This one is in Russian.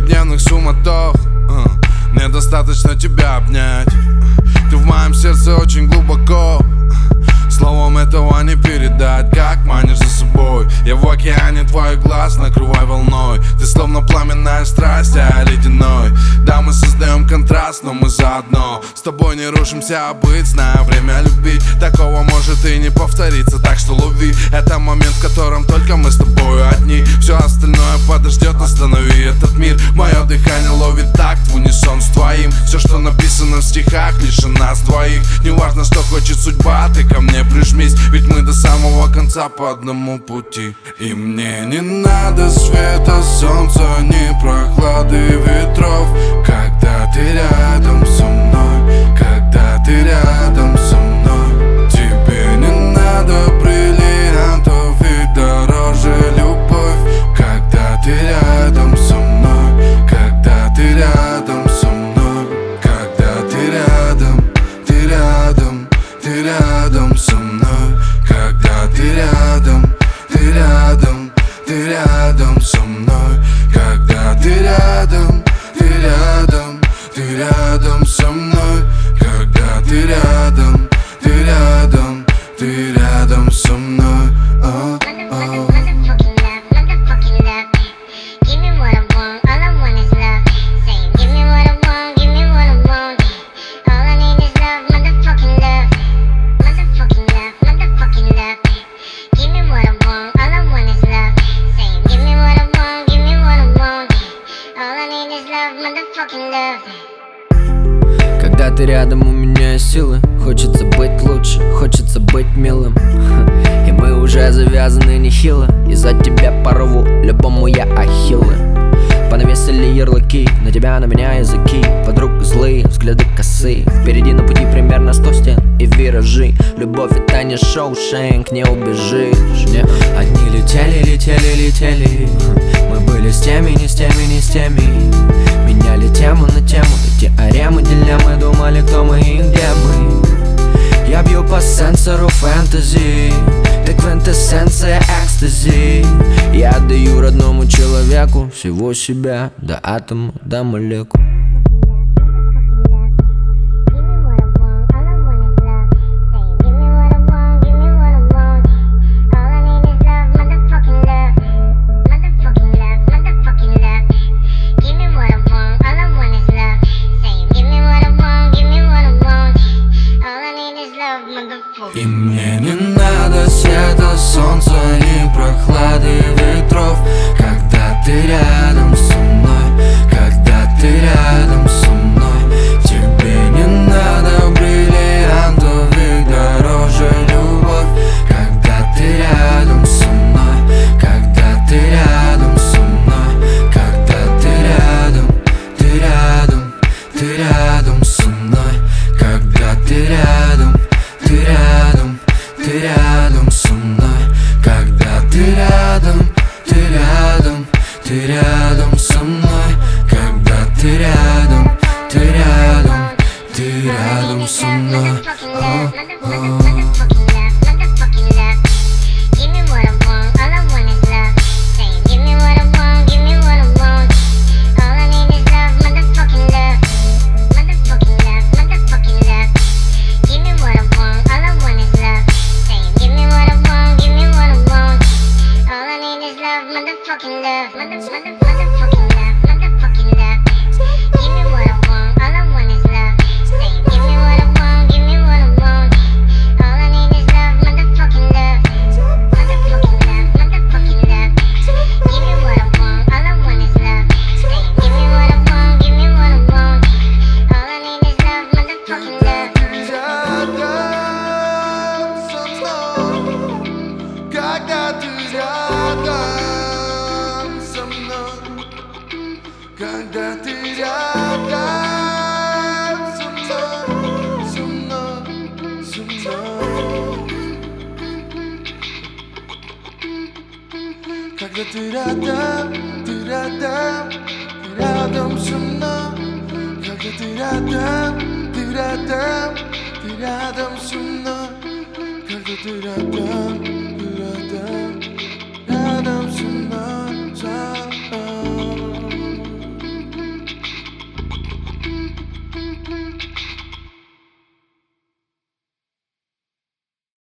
каждодневных суматох. Мне достаточно тебя обнять. Ты в моем сердце очень глубоко. Словом этого не передать, как манишь за собой. Я в океане твоих глаз, накрывай волной. Ты словно пламенная страсть, а я ледяной. Да, мы создаем контраст, но мы заодно. С тобой не рушимся, а быть, зная время любить. Такого может и не повториться, так что лови. Это момент, в котором только мы с тобой одни. Все остальное подождет, останови этот мир. Мое дыхание ловит такт в унисон с твоим. Все, что написано в стихах, лишь о нас двоих. Неважно, что хочет судьба, ты ко мне прижмись, ведь мы до самого конца по одному пути. И мне не надо света, солнца, ни прохлады ветров. Когда ты рядом со мной, когда ты рядом со мной. Тебе не надо бриллиантов и дороже любовь. Когда ты рядом со мной, когда ты рядом со мной. Когда ты рядом, ты рядом, ты рядом со мной. Когда ты рядом, ты рядом, ты рядом со мной. Когда ты рядом, ты рядом, ты рядом со мной. Когда ты рядом, ты рядом, ты рядом со мной. Когда ты рядом, у меня есть силы. Хочется быть лучше, хочется быть милым. И мы уже завязаны нехило. Из-за тебя порву любому я ахиллы. Понавесили ярлыки, на тебя, на меня языки. Подруг злые, взгляды косые. Впереди на пути примерно 100 стен и виражи. Любовь это не Шоушенк, не убежишь, не. Одни летели, летели, летели. Мы были с теми, не с теми, не с теми. Меняли тему на тему, теоремы, дилеммы. Думали, кто мы и где мы. Я бью по сенсору фэнтези. Ты квинтэссенция экстази. Я отдаю родному человеку всего себя, до атома, до молекул. И мне не надо света, солнца, ни прохлады ветров. Когда ты рядом со мной, когда ты рядом со мной. Тебе не надо бриллиантов и дороже любовь. Когда ты рядом со мной, когда ты рядом со мной. Когда ты рядом, ты рядом, ты рядом со мной. Когда ты рядом, ты рядом, ты рядом со мной. Когда ты рядом, ты рядом, ты рядом со мной. Когда ты рядом, ты рядом, ты рядом со мной. Motherfucking love, motherfucking love, motherfucking love. Give me what I want, all I want is love. Say, give me what I want, give me what I want. All I need is love, motherfucking love. Motherfucking love, motherfucking love. Give me what I want, all I want is love. Say, give me what I want, give me what I want. All I need is love, motherfucking love. Когда ты рядом со мной, когда ты рядом со мной, со мной, со мной. Когда ты рядом, ты рядом, ты рядом со мной. Когда ты рядом, ты рядом, ты рядом со мной. Когда ты рядом.